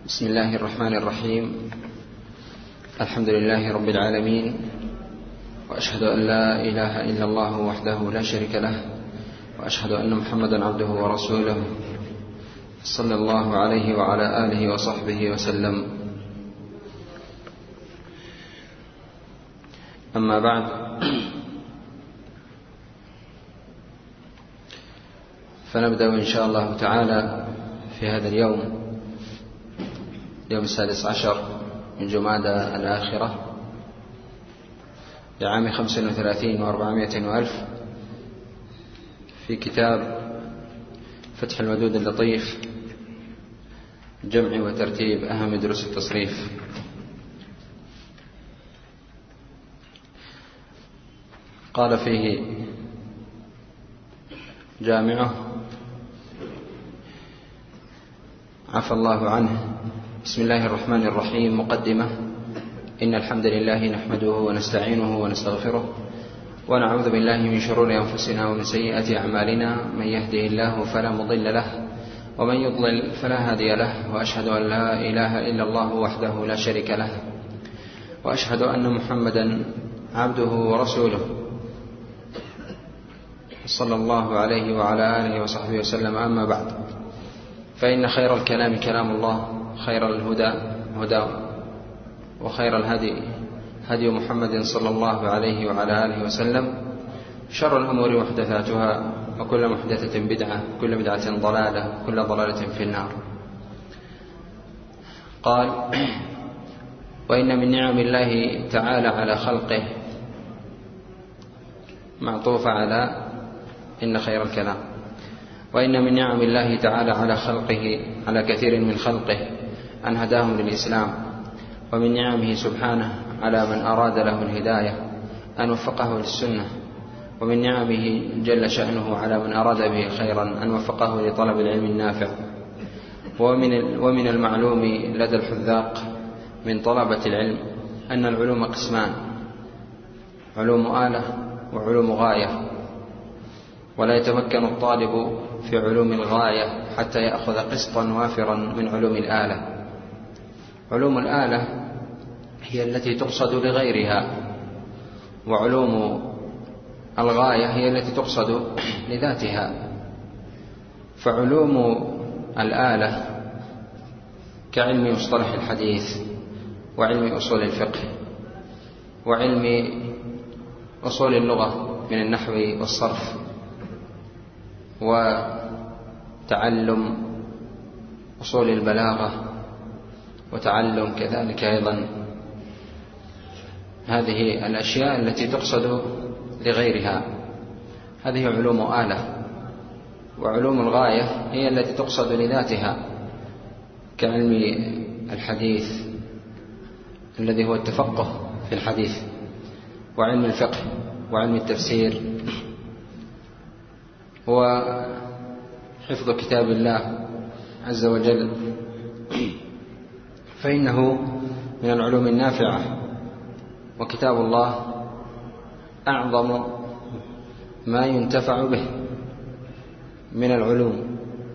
بسم الله الرحمن الرحيم. الحمد لله رب العالمين، وأشهد أن لا إله إلا الله وحده لا شريك له، وأشهد أن محمدا عبده ورسوله صلى الله عليه وعلى آله وصحبه وسلم. أما بعد، فنبدأ إن شاء الله تعالى في هذا اليوم، يوم 16 من جمادى الآخرة لعام 35 و400 وألف، في كتاب فتح الودود اللطيف، جمع وترتيب أهم دروس التصريف. قال فيه جامعه عفى الله عنه: بسم الله الرحمن الرحيم. مقدمة: إن الحمد لله نحمده ونستعينه ونستغفره، ونعوذ بالله من شرور أنفسنا ومن سيئات أعمالنا، من يهده الله فلا مضل له، ومن يضلل فلا هادي له، وأشهد أن لا إله إلا الله وحده لا شريك له، وأشهد أن محمدا عبده ورسوله صلى الله عليه وعلى آله وصحبه وسلم. أما بعد، فإن خير الكلام كلام الله، خير الهدى هدى، وخير الهدي هدي محمد صلى الله عليه وعلى آله وسلم، شر الأمور محدثاتها، وكل محدثة بدعة، وكل بدعة ضلالة، وكل ضلالة في النار. قال: وإن من نعم الله تعالى على خلقه، معطوف على إن خير الكلام. وإن من نعم الله تعالى على خلقه، على كثير من خلقه، أن هداهم للإسلام، ومن نعمه سبحانه على من أراد له الهداية أن وفقه للسنة، ومن نعمه جل شأنه على من أراد به خيرا أن وفقه لطلب العلم النافع. ومن المعلوم لدى الحذاق من طلبة العلم أن العلوم قسمان: علوم آلة وعلوم غاية، ولا يتمكن الطالب في علوم الغاية حتى يأخذ قسطا وافرا من علوم الآلة. علوم الآلة هي التي تقصد لغيرها، وعلوم الغاية هي التي تقصد لذاتها. فعلوم الآلة كعلم مصطلح الحديث، وعلم أصول الفقه، وعلم أصول اللغة من النحو والصرف، وتعلم أصول البلاغة، وتعلم كذلك أيضا هذه الأشياء التي تقصد لغيرها. هذه علوم آلة. وعلوم الغاية هي التي تقصد لذاتها، كعلم الحديث الذي هو التفقه في الحديث، وعلم الفقه، وعلم التفسير، وحفظ كتاب الله عز وجل، فإنه من العلوم النافعة. وكتاب الله أعظم ما ينتفع به من العلوم.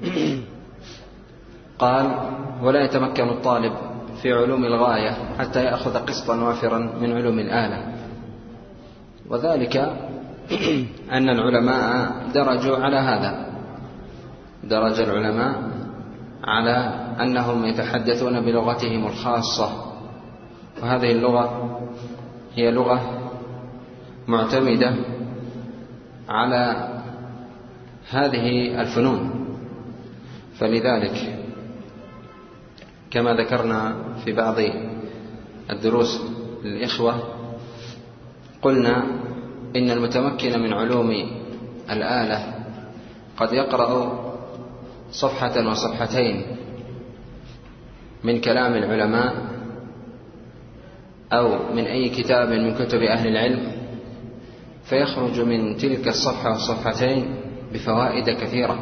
قال: ولا يتمكن الطالب في علوم الغاية حتى يأخذ قسطا وافرا من علوم الآلة. وذلك أن العلماء درجوا على هذا، درج العلماء على أنهم يتحدثون بلغتهم الخاصة، وهذه اللغة هي لغة معتمدة على هذه الفنون. فلذلك كما ذكرنا في بعض الدروس للإخوة، قلنا إن المتمكن من علوم الآلة قد يقرأ صفحة وصفحتين من كلام العلماء أو من أي كتاب من كتب أهل العلم، فيخرج من تلك الصفحة والصفحتين بفوائد كثيرة.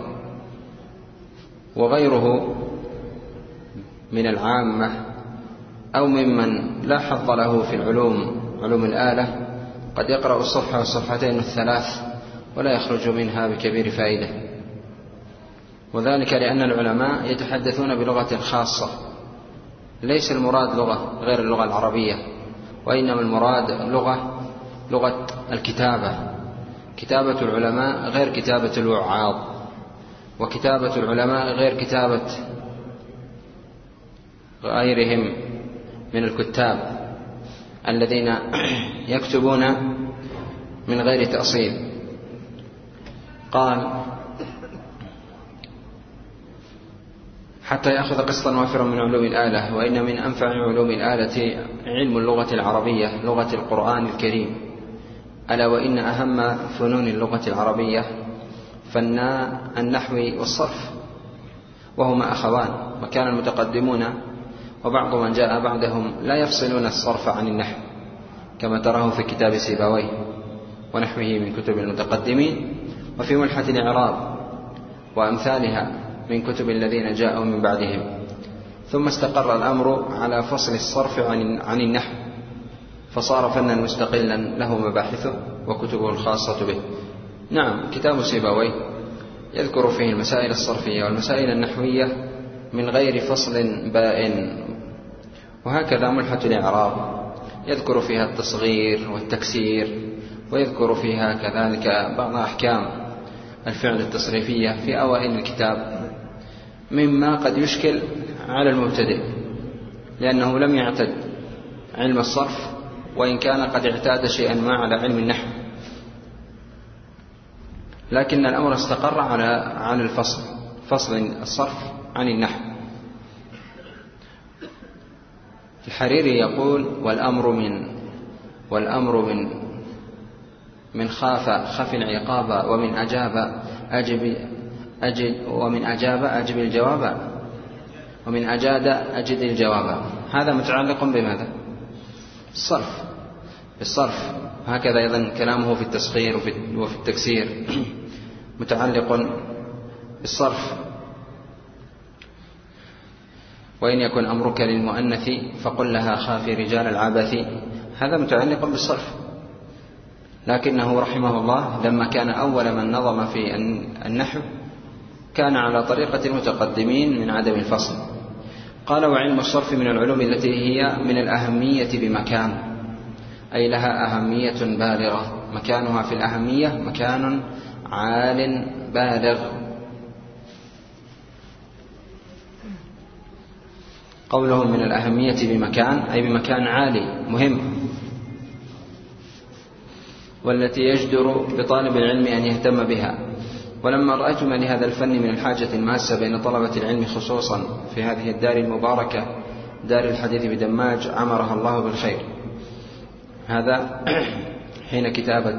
وغيره من العامة أو ممن لا حظ له في علوم الآلة قد يقرأ الصفحة والصفحتين الثلاث ولا يخرج منها بكبير فائدة. وذلك لأن العلماء يتحدثون بلغة خاصة، ليس المراد لغة غير اللغة العربية، وإنما المراد لغة الكتابة. كتابة العلماء غير كتابة الوعاظ، وكتابة العلماء غير كتابة غيرهم من الكتاب الذين يكتبون من غير تأصيل. قال: حتى يأخذ قسطا وافرا من علوم الآلة. وإن من أنفع علوم الآلة علم اللغة العربية، لغة القرآن الكريم. ألا وإن أهم فنون اللغة العربية فنا النحو والصرف، وهما أخوان. وكان المتقدمون وبعض من جاء بعدهم لا يفصلون الصرف عن النحو، كما تراه في كتاب سيبويه ونحوه من كتب المتقدمين، وفي ملحة الإعراب وأمثالها من كتب الذين جاءوا من بعدهم. ثم استقر الأمر على فصل الصرف عن النحو، فصار فنا مستقلا له مباحثه وكتبه الخاصة به. نعم، كتاب سيبويه يذكر فيه المسائل الصرفية والمسائل النحوية من غير فصل بائن، وهكذا ملحة الإعراب يذكر فيها التصغير والتكسير، ويذكر فيها كذلك بعض أحكام الفعل التصريفية في أوائل الكتاب، مما قد يشكل على المبتدئ لأنه لم يعتد علم الصرف، وإن كان قد اعتاد شيئا ما على علم النحو، لكن الأمر استقر على الفصل، فصل الصرف عن النحو. الحريري يقول: والأمر من خاف العقاب، ومن أجاب أجب الجواب، ومن أجاد أجد الجواب. هذا متعلق بماذا؟ بالصرف. هكذا أيضا كلامه في التصغير وفي التكسير متعلق بالصرف. وإن يكن أمرك للمؤنث فقل لها خافي رجال العبث، هذا متعلق بالصرف. لكنه رحمه الله لما كان أول من نظم في النحو كان على طريقة المتقدمين من عدم الفصل. قال: وعلم الصرف من العلوم التي هي من الأهمية بمكان، أي لها أهمية بالغة، مكانها في الأهمية مكان عال بالغ. قولهم من الأهمية بمكان أي بمكان عالي مهم، والتي يجدر بطالب العلم أن يهتم بها. ولما رأيت ما لهذا الفن من الحاجة الماسة بين طلبة العلم خصوصا في هذه الدار المباركة، دار الحديث بدماج، عمرها الله بالخير، هذا حين كتابة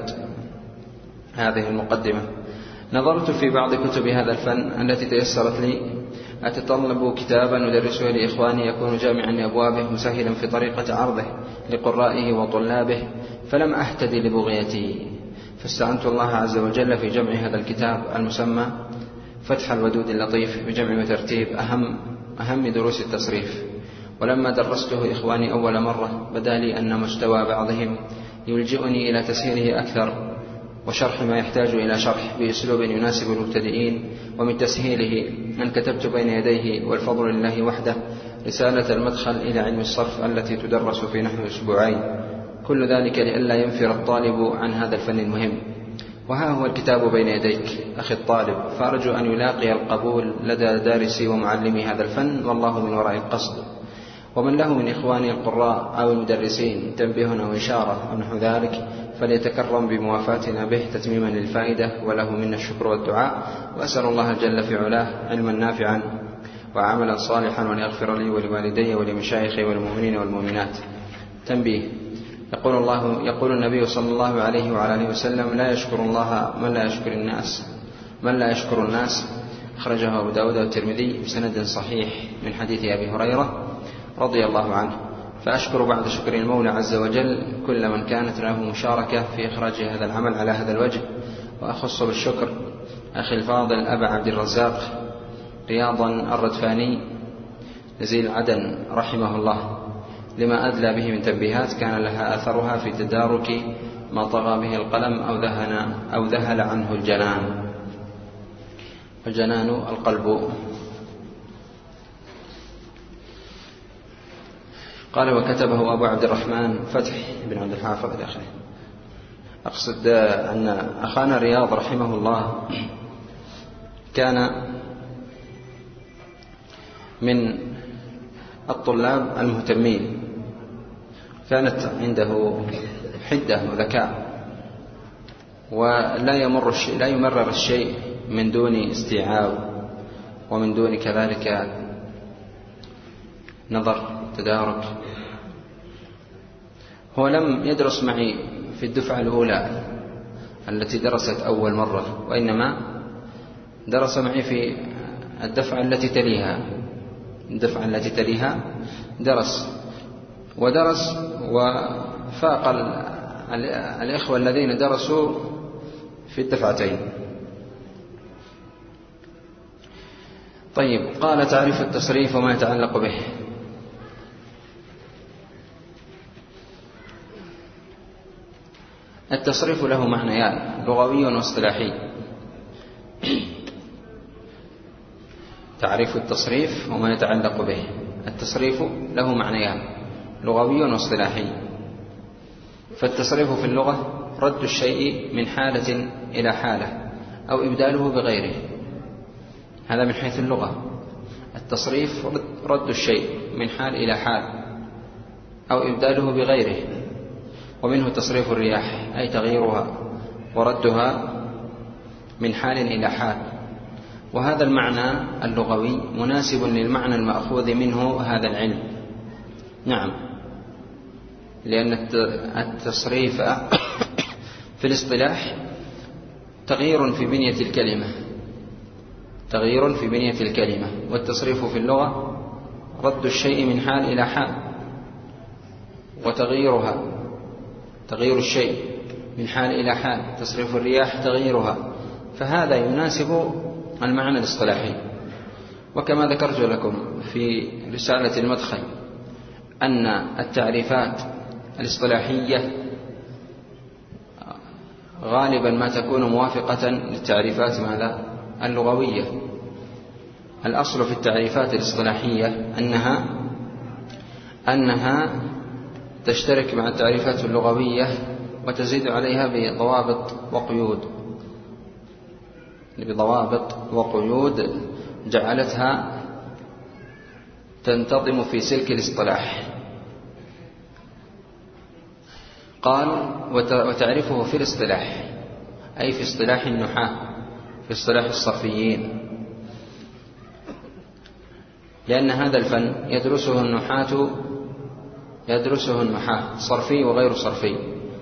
هذه المقدمة، نظرت في بعض كتب هذا الفن التي تيسرت لي، أتطلب كتابا أدرسه لإخواني يكون جامعا لأبوابه مسهلا في طريقة عرضه لقرائه وطلابه، فلم أهتدي لبغيته، فاستعنت الله عز وجل في جمع هذا الكتاب المسمى فتح الودود اللطيف بجمع وترتيب أهم دروس التصريف. ولما درسته إخواني أول مرة بدا لي أن مستوى بعضهم يلجئني إلى تسهيله أكثر، وشرح ما يحتاج إلى شرح بأسلوب يناسب المبتدئين. ومن تسهيله أن كتبت بين يديه والفضل لله وحده رسالة المدخل إلى علم الصرف التي تدرس في نحو أسبوعين، كل ذلك لئلا ينفر الطالب عن هذا الفن المهم. وها هو الكتاب بين يديك أخي الطالب، فأرجو أن يلاقي القبول لدى دارسي ومعلمي هذا الفن، والله من وراء القصد. ومن له من إخواني القراء أو المدرسين تنبيه أو إشارة أو نحو ذلك فليتكرم بموافاتنا به تتميما للفائدة، وله منا الشكر والدعاء. وأسأل الله جل في علاه علما نافعا وعملا صالحا، وليغفر لي ولوالدي ولمشايخي والمؤمنين والمؤمنات. تنبيه: يقول النبي صلى الله عليه وعلى آله وسلم: لا يشكر الله من لا يشكر الناس. أخرجه أبو داود والترمذي بسند صحيح من حديث أبي هريرة رضي الله عنه. فأشكر بعد شكر المولى عز وجل كل من كانت له مشاركة في إخراج هذا العمل على هذا الوجه، وأخص بالشكر أخي الفاضل أبا عبد الرزاق رياضا الردفاني نزيل عدن رحمه الله، لما أدلى به من تنبيهات كان لها أثرها في تدارك ما طغى به القلم أو ذهل عنه الجنان. الجنان القلب. قال وكتبه أبو عبد الرحمن فتح بن عبد الحافظ إلى آخره. أقصد أن أخانا رياض رحمه الله كان من الطلاب المهتمين، كانت عنده حدة وذكاء، ولا يمرر الشيء من دون استيعاب ومن دون كذلك نظر تدارك. هو لم يدرس معي في الدفعة الأولى التي درست أول مرة، وإنما درس معي في الدفعة التي تليها درس وفاق الإخوة الذين درسوا في الدفعتين. طيب، قال تعريف التصريف وما يتعلق به. التصريف له معنيان، لغوي واصطلاحي. تعريف التصريف وما يتعلق به. التصريف له معنيان، لغوي واصطلاحي. فالتصريف في اللغة رد الشيء من حالة إلى حالة أو إبداله بغيره، هذا من حيث اللغة. التصريف رد الشيء من حال إلى حال أو إبداله بغيره. ومنه تصريف الرياح، أي تغييرها وردها من حال إلى حال. وهذا المعنى اللغوي مناسب للمعنى المأخوذ منه هذا العلم. نعم، لأن التصريف في الاصطلاح تغيير في بنية الكلمة، والتصريف في اللغة رد الشيء من حال إلى حال، تغيير الشيء من حال إلى حال. تصريف الرياح تغييرها، فهذا يناسب المعنى الاصطلاحي. وكما ذكرت لكم في رسالة المدخل أن التعريفات الاصطلاحية غالبا ما تكون موافقة للتعريفات اللغوية. الأصل في التعريفات الاصطلاحية أنها تشترك مع التعريفات اللغوية وتزيد عليها بضوابط وقيود جعلتها تنتظم في سلك الاصطلاح. قال وتعرفه في الاصطلاح، أي في اصطلاح النحاة، في اصطلاح الصرفيين، لأن هذا الفن يدرسه النحاة صرفي وغير صرفي.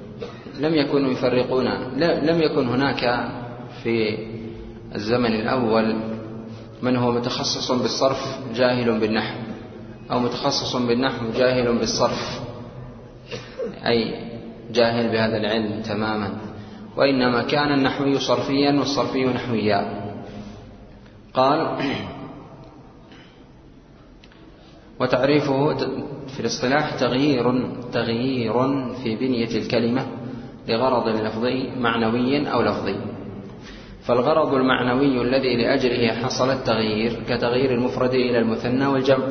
لم يكن هناك في الزمن الأول من هو متخصص بالصرف جاهل بالنحو، أو متخصص بالنحو جاهل بالصرف، أي جاهل بهذا العلم تماما. وإنما كان النحوي صرفيا والصرفي نحويا. قال وتعريفه في الاصطلاح تغيير في بنية الكلمة لغرض لفظي معنوي أو لفظي. فالغرض المعنوي الذي لأجله حصل التغيير كتغيير المفرد إلى المثنى والجمع.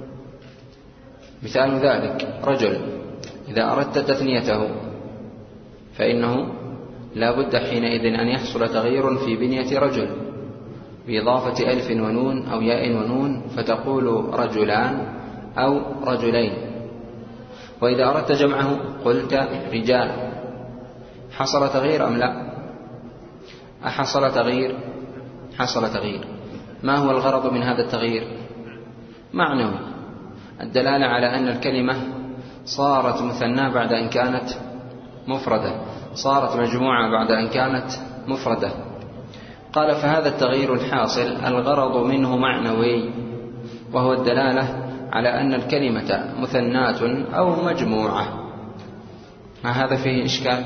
مثال ذلك رجل، إذا أردت تثنيته فإنه لا بد حينئذ أن يحصل تغيير في بنية رجل بإضافة ألف ونون أو ياء ونون، فتقول رجلان أو رجلين. وإذا أردت جمعه قلت رجال. حصل تغيير أم لا؟ أحصل تغيير؟ حصل تغيير. ما هو الغرض من هذا التغيير؟ معنوي، الدلالة على أن الكلمة صارت مثنى بعد أن كانت مفردة، صارت مجموعة بعد أن كانت مفردة. قال فهذا التغيير الحاصل الغرض منه معنوي، وهو الدلالة على أن الكلمة مثناة أو مجموعة. ما هذا فيه إشكال؟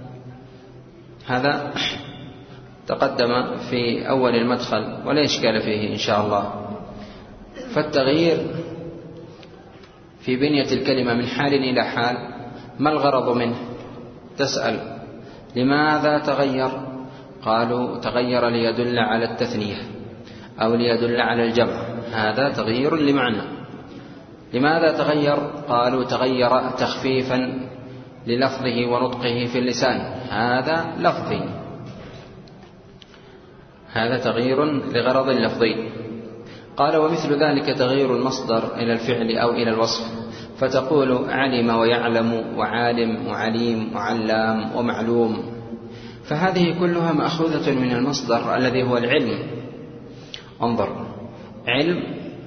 هذا تقدم في أول المدخل ولا إشكال فيه إن شاء الله. فالتغيير في بنية الكلمة من حال إلى حال، ما الغرض منه؟ تسأل لماذا تغير؟ قالوا تغير ليدل على التثنية أو ليدل على الجمع، هذا تغيير لمعنى. لماذا تغير؟ قالوا تغير تخفيفا للفظه ونطقه في اللسان، هذا لفظي، هذا تغيير لغرض لفظي. قال ومثل ذلك تغيير المصدر إلى الفعل أو إلى الوصف، فتقول علم ويعلم وعالم وعليم وعلام ومعلوم، فهذه كلها مأخوذة من المصدر الذي هو العلم. انظر، علم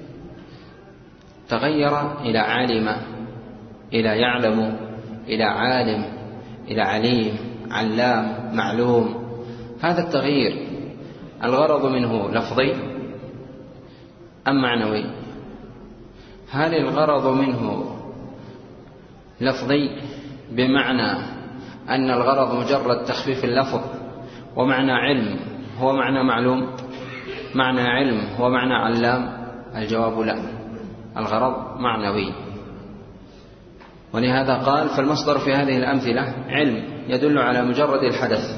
تغير إلى علم، إلى يعلم، إلى عالم، إلى عليم، علام، معلوم. هذا التغيير الغرض منه لفظي أم معنوي؟ هل الغرض منه لفظي بمعنى أن الغرض مجرد تخفيف اللفظ، ومعنى علم هو معنى معلوم، معنى علم هو معنى علام؟ الجواب لا، الغرض معنوي. ولهذا قال فالمصدر في هذه الأمثلة علم يدل على مجرد الحدث.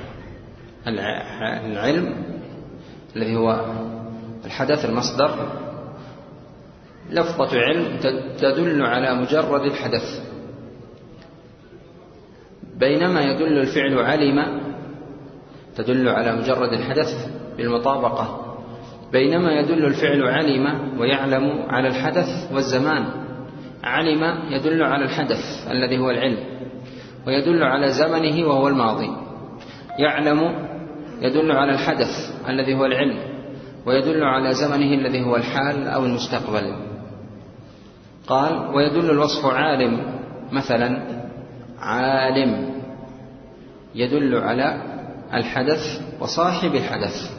العلم الذي هو الحدث المصدر، لفظة علم تدل على مجرد الحدث، بينما يدل الفعل علم تدل على مجرد الحدث بالمطابقة، بينما يدل الفعل علم ويعلم على الحدث والزمان. علم يدل على الحدث الذي هو العلم ويدل على زمنه وهو الماضي، يعلم يدل على الحدث الذي هو العلم ويدل على زمنه الذي هو الحال أو المستقبل. قال ويدل الوصف عالم، مثلا عالم يدل على الحدث وصاحب الحدث،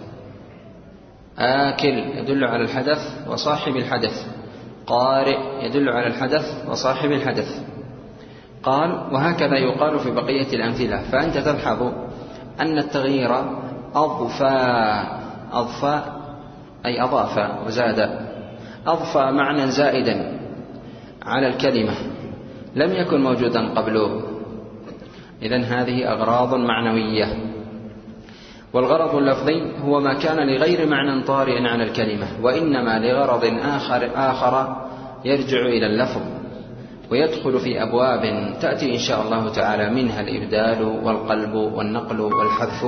آكل يدل على الحدث وصاحب الحدث، قارئ يدل على الحدث وصاحب الحدث. قال وهكذا يقال في بقية الأمثلة. فأنت تلحظ أن التغيير أضفى أي أضاف وزاد، أضفى معنى زائدا على الكلمة لم يكن موجودا قبله. إذن هذه أغراض معنوية. والغرض اللفظي هو ما كان لغير معنى طارئ على الكلمة، وإنما لغرض آخر يرجع إلى اللفظ، ويدخل في أبواب تأتي إن شاء الله تعالى، منها الإبدال والقلب والنقل والحذف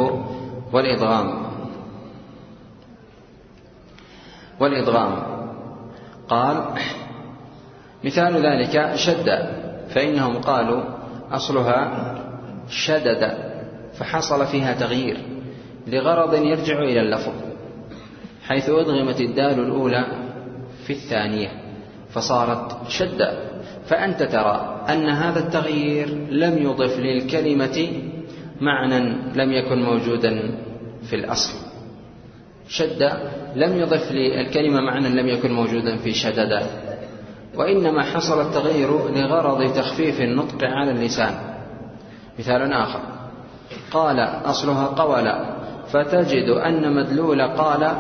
والإدغام. قال مثال ذلك شد، فإنهم قالوا أصلها شدد، فحصل فيها تغيير لغرض يرجع إلى اللفظ، حيث أدغمت الدال الأولى في الثانية فصارت شد. فأنت ترى أن هذا التغيير لم يضف للكلمة معنى لم يكن موجودا في الأصل. شد لم يضف للكلمة معنى لم يكن موجودا في شدد، وإنما حصل التغيير لغرض تخفيف النطق على اللسان. مثال آخر قال أصلها قول، فتجد أن مدلول قال